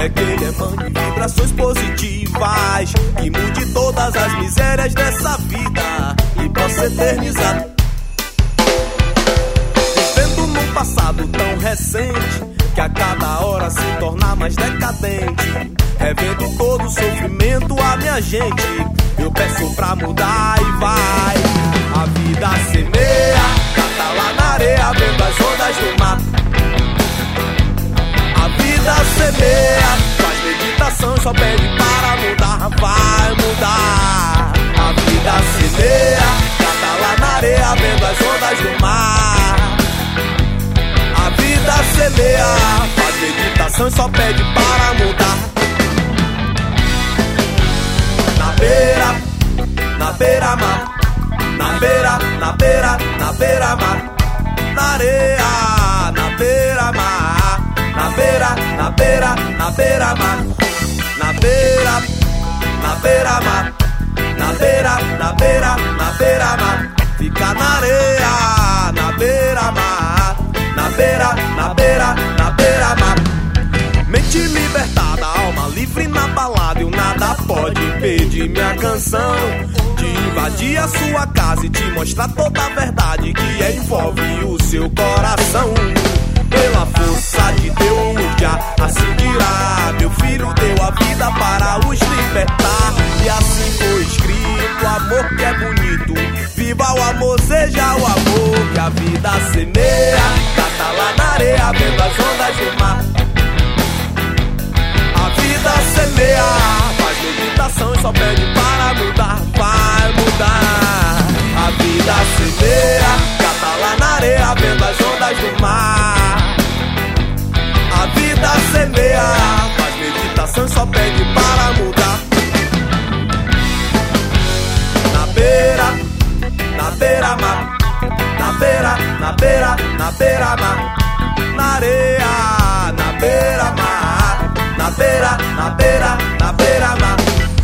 é que ele emane vibrações positivas, que mude todas as misérias dessa vida e possa eternizar. Vivendo num passado tão recente, que a cada hora se torna mais decadente, revendo todo o sofrimento a minha gente, eu peço pra mudar e vai. A vida semeia, cata lá na areia, vendo as ondas do mar. A vida semeia, faz meditação, só pede para mudar, vai mudar. A vida semeia, cata lá na areia, vendo as ondas do mar. A vida semeia, faz meditação, só pede para mudar. Na beira-mar, na beira-mar, na areia, na beira-mar, na beira-mar, na beira-mar, na beira-mar, fica na areia, na beira-mar, na beira-mar. Mente libertada, alma livre na balada, e o nada pode impedir minha canção de invadir a sua casa e te mostrar toda a verdade que envolve o seu coração. Pela força de Deus, já assim dirá, meu filho deu a vida para os libertar. E assim foi escrito, amor que é bonito, viva o amor, seja o amor que a vida semeia, cata lá na areia, vendo as ondas do mar. A vida semeia, faz meditação e só pede para mudar, vai mudar. A vida semeia, cata lá na areia, vendo as ondas do mar. A vida semeia, faz meditação e só pede para mudar. Na beira-mar, na beira-mar, na areia, na beira-mar, na beira-mar, na beira-mar,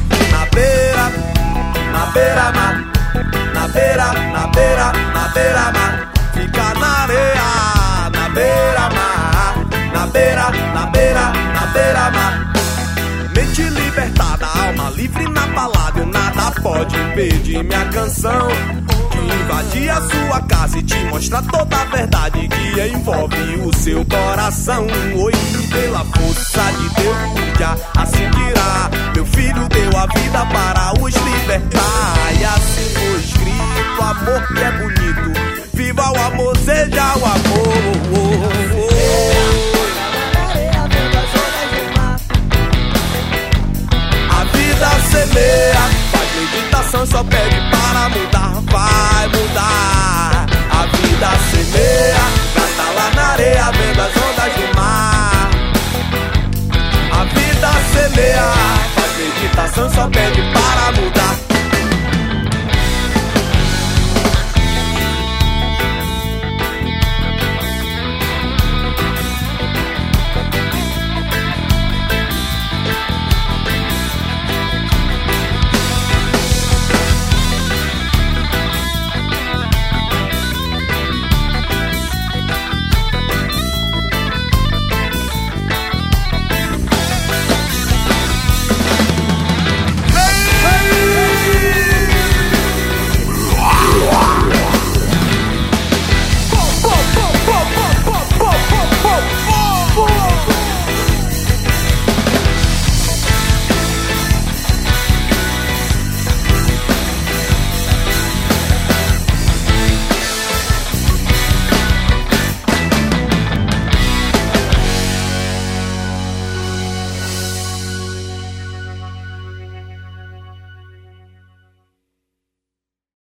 na beira-mar, fica na areia, na beira-mar, na beira-mar. Mente libertada, alma livre na balada, e nada pode impedir minha canção de invadir a sua casa e te mostrar toda a verdade que envolve o seu coração. Oi, pela força de Deus, já assim dirá, meu filho deu a vida para os libertar. E assim foi escrito, amor que é bonito, viva o amor, seja o amor. A vida semeia, faz meditação, só pede para mudar, vai mudar. A vida semeia, cata lá na areia, vendo as ondas do mar. A vida semeia, faz meditação, só pede para mudar.